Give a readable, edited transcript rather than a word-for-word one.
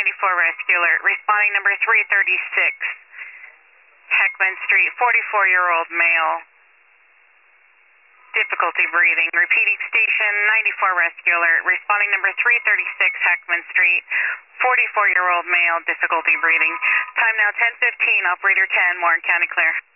Rescue Alert. Responding number 336, Heckman Street, 44-year-old male. Difficulty breathing. Repeating station 94 Rescue Alert. Responding number 336, Heckman Street, 44-year-old male, difficulty breathing. Time now 10:15. Operator 10, Warren County clear.